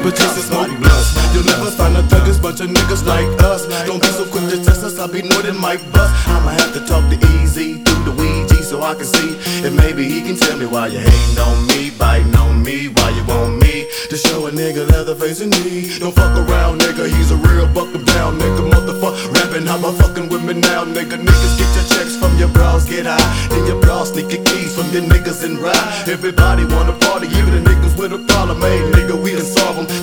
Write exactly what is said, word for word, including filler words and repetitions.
but just a smoke blunts. You'll never find a thuggish bunch of niggas like us. Don't be so quick to test us, I be knowing it might bust. I'ma have to talk to Easy through the Ouija so I can see if maybe he can tell me why you hating on me, biting on me, why you want me to show a nigga Leatherface in need. Don't fuck around, nigga, he's a real buck him down, nigga. Motherfucker rapping, how about fucking with me now, nigga? Niggas get your checks from your bras, get high, then your bras sneak your keys from your niggas and ride. Everybody wanna party, even the niggas with a problem, hey nigga, we